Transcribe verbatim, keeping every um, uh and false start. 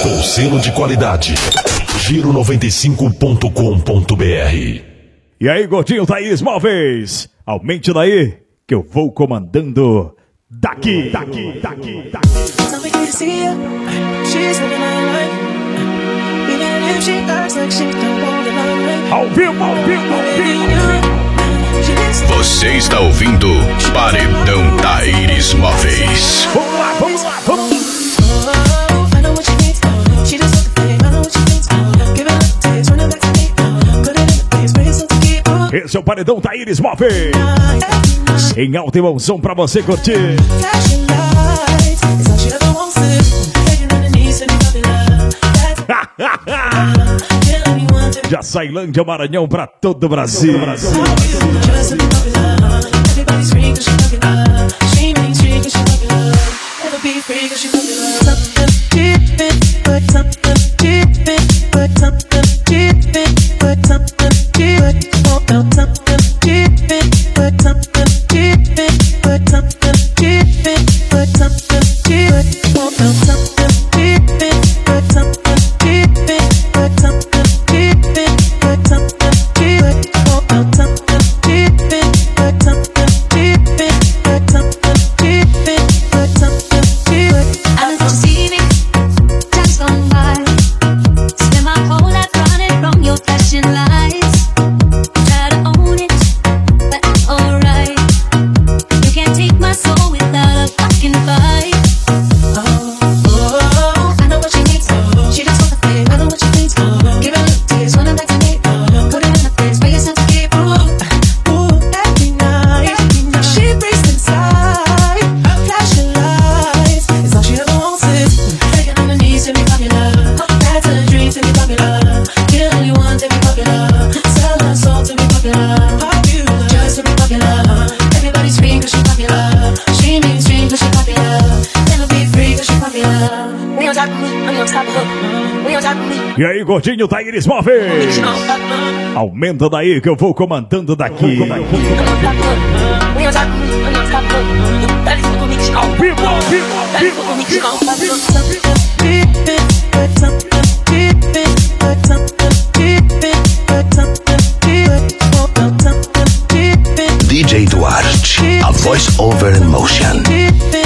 com selo de qualidade. Giro noventa e cinco ponto com ponto br. E aí, gordinho Thaís Móveis, aumente daí que eu vou comandando daqui, daqui, daqui, daqui. Ao vivo, ao vivo, ao vivo. Você está ouvindo Paredão Thaís Móveis. Vamos lá, vamos lá, vamos lá. Esse é o Paredão Thaís Móveis. Em alta emoção pra você curtir. Já Sailândia, Maranhão pra todo o Brasil. Brasil. E aí, gordinho Thaís Móveis, aumenta daí que eu vou comandando daqui. Ao vivo, ao vivo, ao vivo. D J Duarte, a voice over in motion.